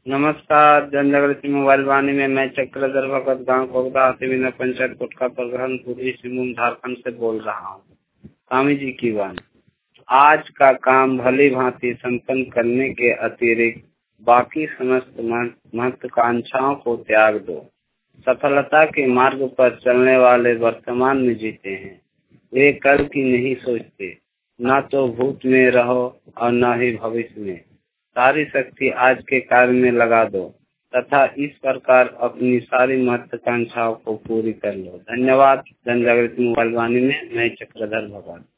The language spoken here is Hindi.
नमस्कार। जनजागृति मोबाइल वाणी में मैं चक्रधर भगत गांव कोगदा हाथीबिंदा पंचायत कोटका प्रखंड पूर्वी सिंहभूम झारखंड से बोल रहा हूँ। स्वामी जी की वाणी। आज का काम भली भांति संपन्न करने के अतिरिक्त बाकी समस्त महत्वाकांक्षाओं को त्याग दो। सफलता के मार्ग पर चलने वाले वर्तमान में जीते हैं। वे कल की नहीं सोचते, न तो भूत में रहो और न ही भविष्य में। सारी शक्ति आज के कार्य में लगा दो तथा इस प्रकार अपनी सारी महत्वाकांक्षाओं को पूरी कर लो। धन्यवाद। जनजागृति मोबाइल वाणी में मैं चक्रधर भगत।